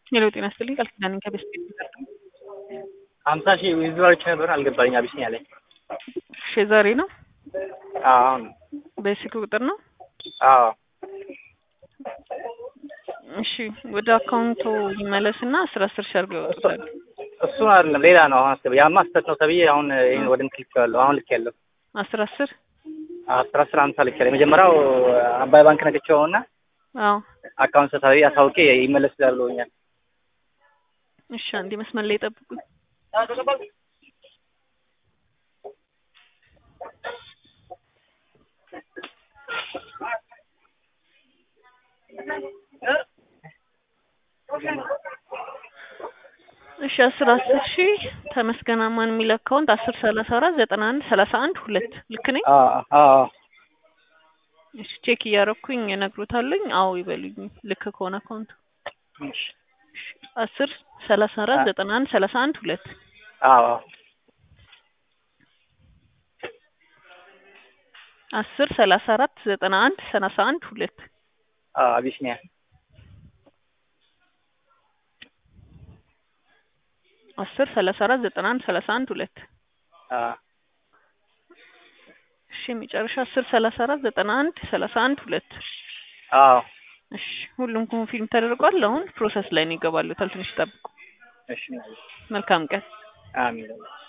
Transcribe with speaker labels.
Speaker 1: ሌላው ጤና ይስጥልኝ ቃል ኪዳን ከቤስት
Speaker 2: 50 ሺህ ዊዝድሮዎች ነበር አልገባኝ አቢሲኒያ ላይ
Speaker 1: ዛሬ ነው።
Speaker 2: አሁን
Speaker 1: በስልክ ቁጥር ነው።
Speaker 2: አዎ
Speaker 1: እሺ ወደ አካውንቱ ይመለስና 10 ሺህ አድርገው ያወጡታል።
Speaker 2: እሱ አይደለም ሌላ ነው። አሁን አስብ ያማ ስተት ነው ተብዬ አሁን ይሄን ወደ እንክሊክ ያለው አሁን ልክ ያለው
Speaker 1: 10
Speaker 2: 50 ልክ ያለው የመጀመሪያው አባይ ባንክ ነግቼውና
Speaker 1: አዎ
Speaker 2: አካውንት ሰታዊ አሳውቄ ይመለስላል ብሎኛል።
Speaker 1: እሺ አንዴ መስመር ላይ ጠብቁኝ። እሺ 10 ሺህ ተመስገን አማን የሚል አካውንት 10349131 ልክ ነኝ?
Speaker 2: አዎ
Speaker 1: እሺ ቼክ እያረኩኝ እነግሮታለኝ። አዎ ይበሉኝ ልክ ከሆነ አካውንቱ።
Speaker 2: እሺ
Speaker 1: 10349131
Speaker 2: አዎ
Speaker 1: 10349131
Speaker 2: አቢሲኒያ
Speaker 1: 10349131 እሺ መጨረሻ 10349131
Speaker 2: አዎ
Speaker 1: እሺ ሁሉም ኮንፊርም ተደርጓል። አሁን ፕሮሰስ ላይ ነው ይገባሉ። ትንሽ ጠብቁ።
Speaker 2: እሺ
Speaker 1: መልካም ቀን።
Speaker 2: አሜን።